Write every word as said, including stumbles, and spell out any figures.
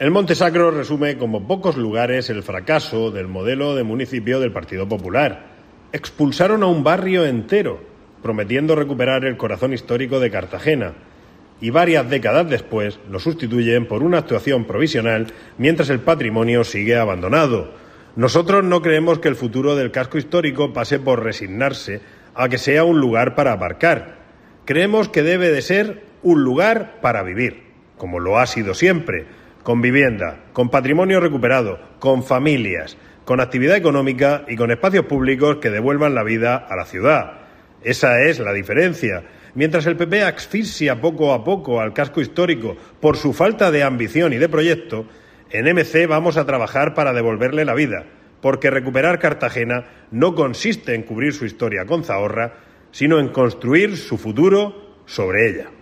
El Monte Sacro resume como pocos lugares el fracaso del modelo de municipio del Partido Popular. Expulsaron a un barrio entero, prometiendo recuperar el corazón histórico de Cartagena, y varias décadas después lo sustituyen por una actuación provisional mientras el patrimonio sigue abandonado. Nosotros no creemos que el futuro del casco histórico pase por resignarse a que sea un lugar para aparcar. Creemos que debe de ser un lugar para vivir, como lo ha sido siempre, con vivienda, con patrimonio recuperado, con familias, con actividad económica y con espacios públicos que devuelvan la vida a la ciudad. Esa es la diferencia. Mientras el P P asfixia poco a poco al casco histórico por su falta de ambición y de proyecto, en M C vamos a trabajar para devolverle la vida, porque recuperar Cartagena no consiste en cubrir su historia con zahorra, sino en construir su futuro sobre ella.